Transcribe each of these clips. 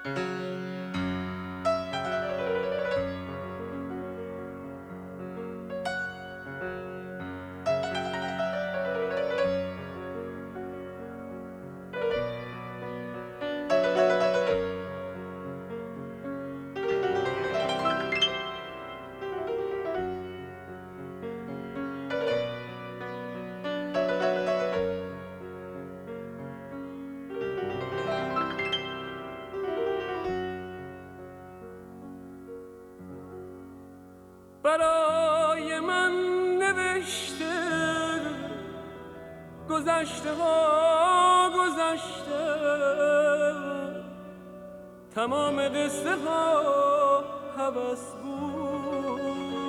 برای من نوشته گذشته ها گذشته، تمام قصه ها هوس بود.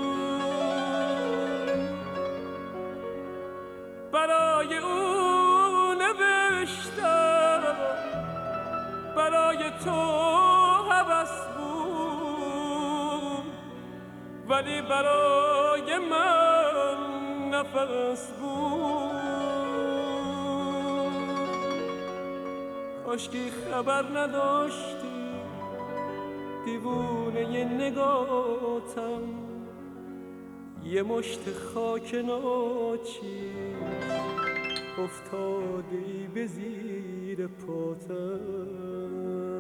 برای او نوشتم، برای تو هوس بود، ولی برای من نفس بود. کاشکی خبر نداشتی دیوونه ی نگاتم، یه مشت خاک ناچیز افتادی به زیر پاتم.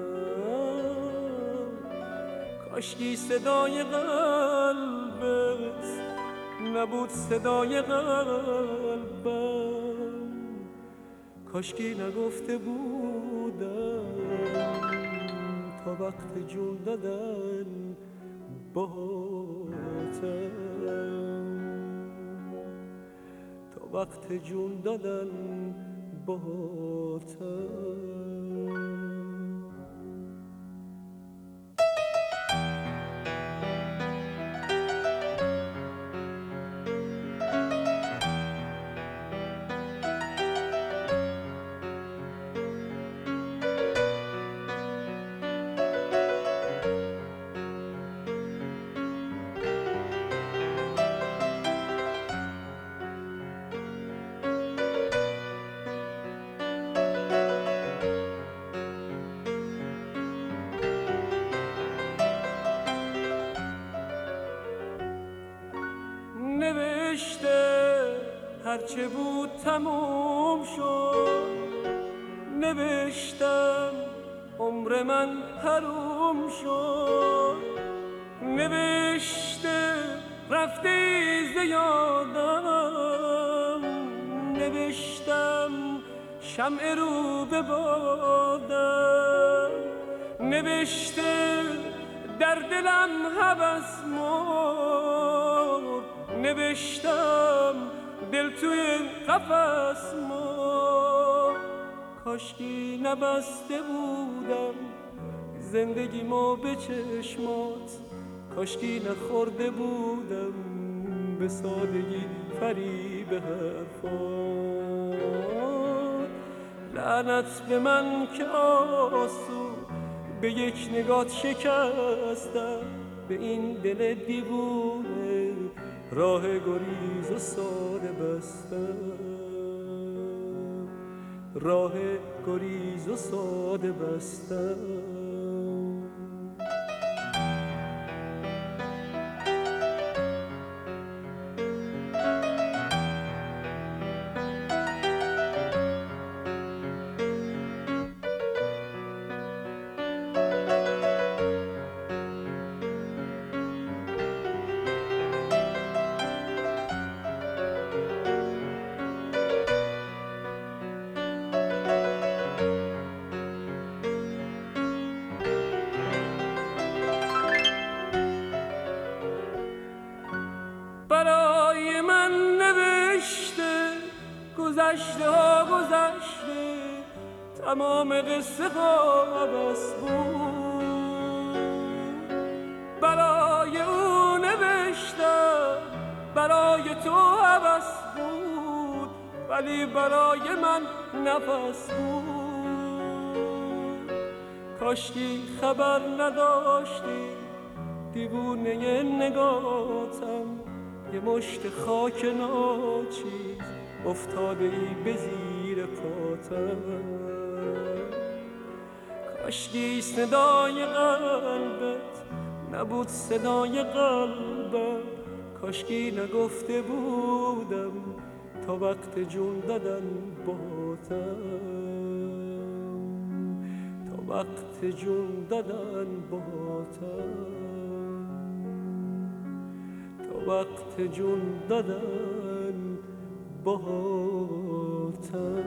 کاشکی صدای قلبت نبود صدای قلبم، کاشکی نگفته بودم تا وقت جون دادن باهاتم، تا وقت جون دادن باهاتم. نوشته هرچه بود تموم شد، نوشتم عمر من حروم شد، نوشته رفتی ز یادم، نوشتم شمع رو به بادم، نوشته در دلم هوس مرد، نوشتم دل توی قفس مرد. کاشکی نبسته بودم زندگیمو به چشمات، کاشکی نخورده بودم به سادگی فریب حرفات. لعنت به من که آسو به یک نگات شکستم، به این دل دیوونه راه گریز و ساده بستم، راه گریز و ساده بستم. برای من نوشته گذشته ها گذشته، تمام قصه ها عبث بود. برای او نوشتم، برای تو عبث بود، ولی برای من نفس بود. کاشکی خبر نداشتی دیوونه ی نگاتم، یه مشت خاک ناچیز افتاده ای به زیر پاتم. کاشکی صدای قلبت نبود صدای قلبم، کاشکی نگفته بودم تا وقت جون دادن باتم، تا وقت جون دادن باتم، تا وقت جون دادن باتم.